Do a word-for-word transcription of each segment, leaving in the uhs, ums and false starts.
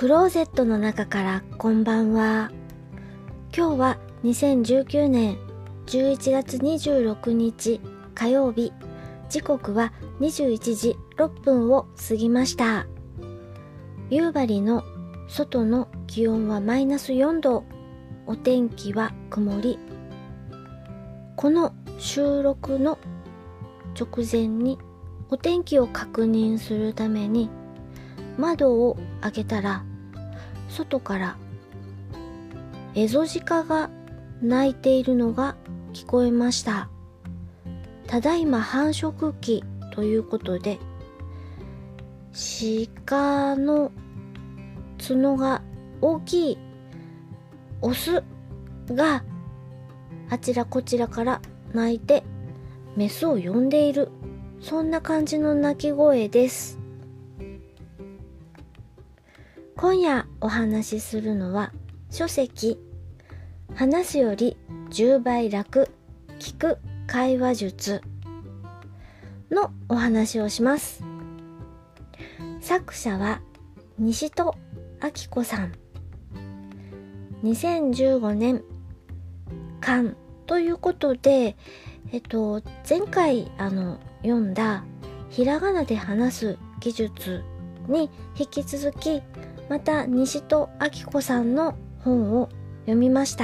クローゼットの中からこんばんは。今日はにせんじゅうきゅうねんじゅういちがつにじゅうろくにち火曜日、時刻はにじゅういちじろっぷんを過ぎました。夕張の外の気温はマイナスよんど、お天気は曇り。この収録の直前にお天気を確認するために窓を開けたら、外からエゾジカが鳴いているのが聞こえました。ただいま繁殖期ということで、鹿の角が大きいオスがあちらこちらから鳴いてメスを呼んでいる、そんな感じの鳴き声です。今夜お話しするのは書籍話すよりじゅうばい楽聞く会話術のお話をします。作者は西戸明子さん。にせんじゅうごねん刊ということで、えっと前回あの読んだひらがなで話す技術に引き続き、また西戸明子さんの本を読みました。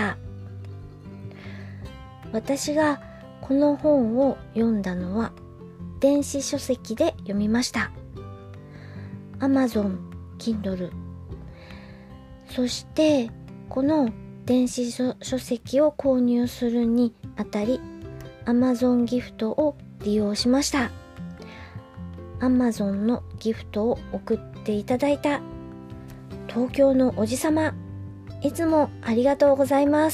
私がこの本を読んだのは電子書籍で読みました。 Amazon Kindle。 そしてこの電子書籍を購入するにあたり Amazon ギフトを利用しました。 Amazon のギフトを送っていただいた東京のおじさま、いつもありがとうございます。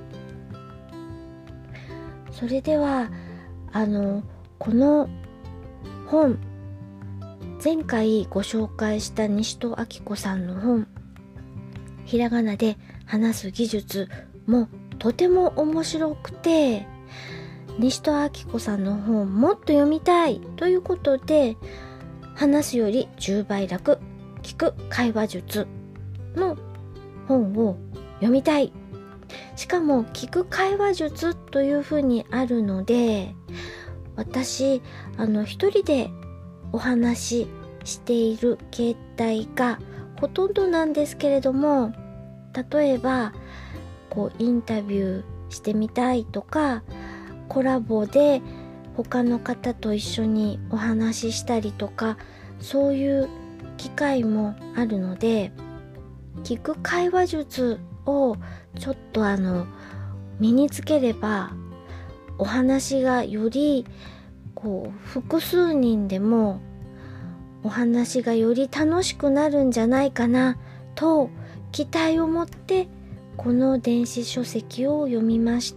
それではあのこの本、前回ご紹介した西戸明子さんの本、ひらがなで話す技術もとても面白くて、西戸明子さんの本もっと読みたいということで、話すよりじゅうばい楽聞く会話術の本を読みたい。しかも聞く会話術というふうにあるので、私あの一人でお話ししている形態がほとんどなんですけれども、例えばこうインタビューしてみたいとか、コラボで他の方と一緒にお話ししたりとか、そういう機会もあるので、聞く会話術をちょっとあの身につければ、お話がよりこう複数人でもお話がより楽しくなるんじゃないかなと期待を持ってこの電子書籍を読みました。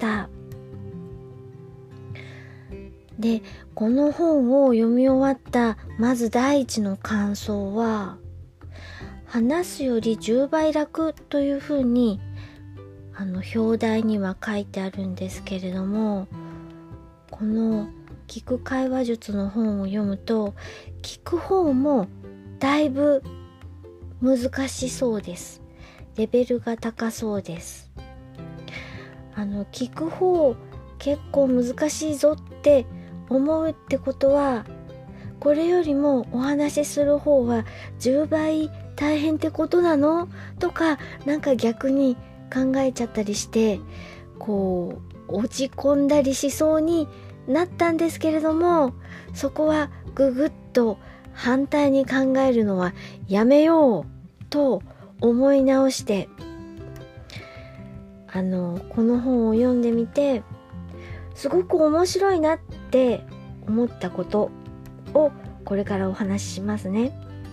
で、この本を読み終わったまず第一の感想は、話すよりじゅうばい楽というふうにあの表題には書いてあるんですけれども、この聞く会話術の本を読むと、聞く方もだいぶ難しそうです。レベルが高そうです。あの聞く方結構難しいぞって思うってことは、これよりもお話しする方はじゅうばい大変ってことなのとか、なんか逆に考えちゃったりして、こう落ち込んだりしそうになったんですけれども、そこはぐぐっと反対に考えるのはやめようと思い直して、あのこの本を読んでみてすごく面白いなって思ったことをこれからお話ししますね。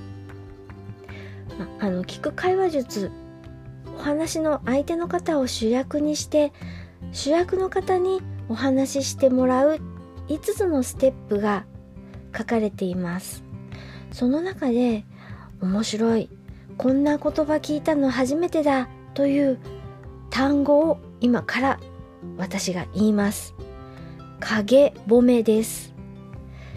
ま、あの聞く会話術、お話の相手の方を主役にして、主役の方にお話ししてもらういつつのステップが書かれています。その中で面白い、こんな言葉聞いたの初めてだという単語を今から私が言います。影褒めです。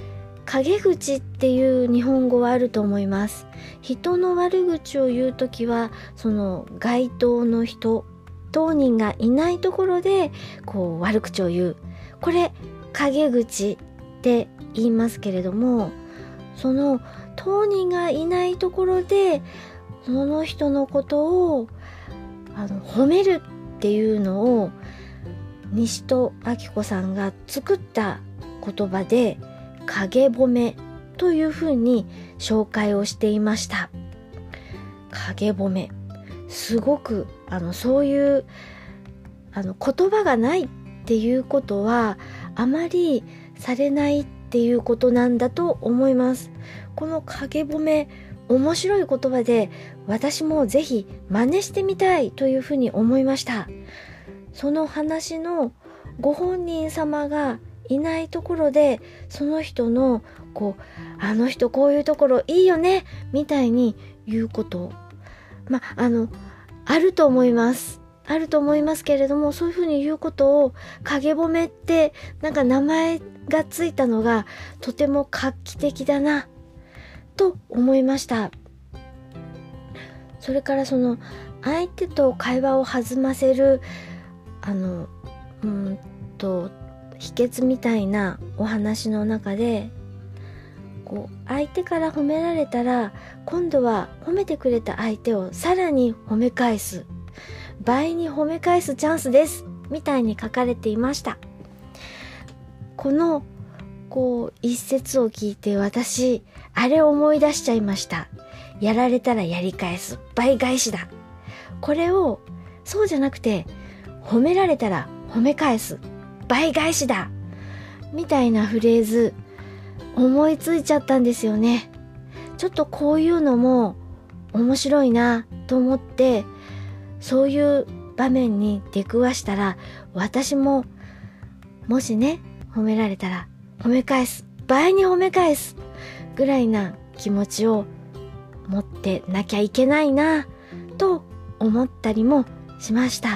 陰口っていう日本語はあると思います。人の悪口を言うときは、その該当の人、当人がいないところでこう悪口を言う。これ陰口って言いますけれども、その当人がいないところでその人のことをあの褒めるっていうのを西戸明子さんが作った言葉で影褒めというふうに紹介をしていました。影褒め、すごくあのそういうあの言葉がないっていうことはあまりされないっていうことなんだと思います。この影褒め、面白い言葉で私もぜひ真似してみたいというふうに思いました。その話のご本人様がいないところでその人のこうあの人こういうところいいよねみたいに言うこと、まあのあると思いますあると思いますけれども、そういうふうに言うことを影褒めってなんか名前がついたのがとても画期的だなと思いました。それからその相手と会話を弾ませるあのうんと秘訣みたいなお話の中で、こう相手から褒められたら今度は褒めてくれた相手をさらに褒め返す、倍に褒め返すチャンスですみたいに書かれていました。このこう一節を聞いて私あれを思い出しちゃいました。やられたらやり返す、倍返しだ。これをそうじゃなくて褒められたら褒め返す、倍返しだみたいなフレーズ思いついちゃったんですよね。ちょっとこういうのも面白いなと思って、そういう場面に出くわしたら私ももしね褒められたら褒め返す、倍に褒め返すぐらいな気持ちを持ってなきゃいけないなと思ったりもしました。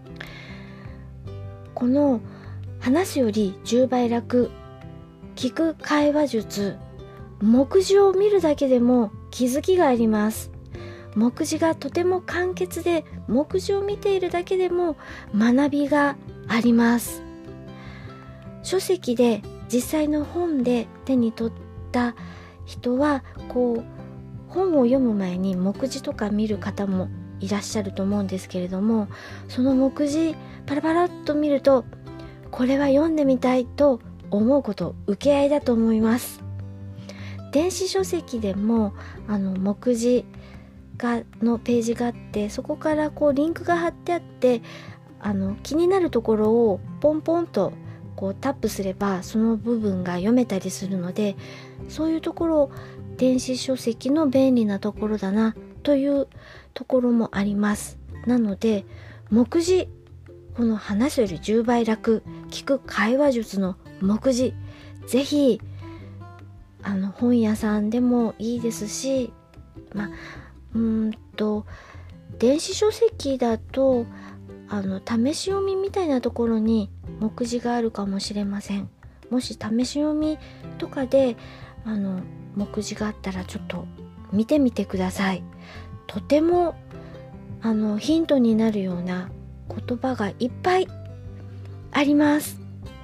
この話すよりじゅうばい楽、聞く会話術、目次を見るだけでも気づきがあります。目次がとても簡潔で、目次を見ているだけでも学びがあります。書籍で実際の本で手に取った人はこう本を読む前に目次とか見る方もいらっしゃると思うんですけれども、その目次パラパラっと見るとこれは読んでみたいと思うこと受け合いだと思います。電子書籍でもあの目次がのページがあって、そこからこうリンクが貼ってあって、あの気になるところをポンポンとこうタップすればその部分が読めたりするので、そういうところ電子書籍の便利なところだなというところもあります。なので目次、この話すよりじゅうばい楽、聞く会話術の目次、ぜひあの本屋さんでもいいですし、まあうーんと電子書籍だとあの試し読みみたいなところに目次があるかもしれません。もし試し読みとかであの目次があったらちょっと見てみてください。とてもあのヒントになるような言葉がいっぱいあります。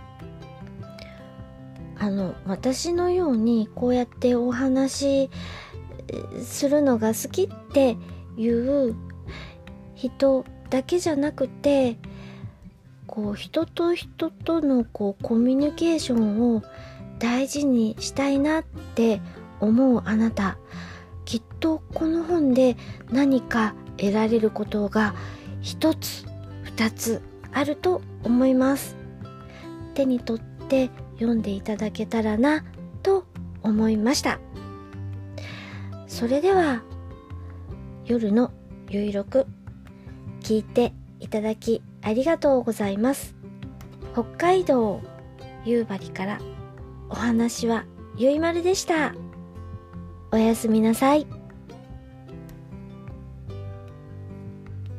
あの私のようにこうやってお話するのが好きっていう人だけじゃなくて、こう人と人とのこうコミュニケーションを大事にしたいなって思うあなた、きっとこの本で何か得られることが一つ二つあると思います。手に取って読んでいただけたらなと思いました。それでは夜のゆいろく聞いていただきありがとうございます。北海道夕張からお話はゆいまるでした。おやすみなさい。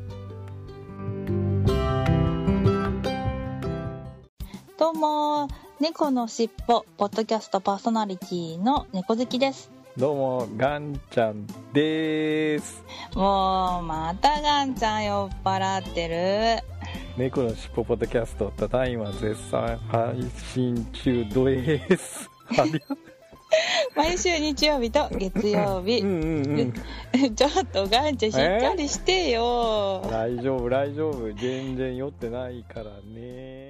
どうも、 猫のしっぽポッドキャストパーソナリティの猫好きです。 どうもガンちゃんです。 もうまたガンちゃん酔っ払ってる。 猫のしっぽポッドキャストただいま絶賛配信中です。 毎週日曜日と月曜日。うんうんうん、ちょっとガンちゃんしっかりしてよ。 大丈夫大丈夫、全然酔ってないからね。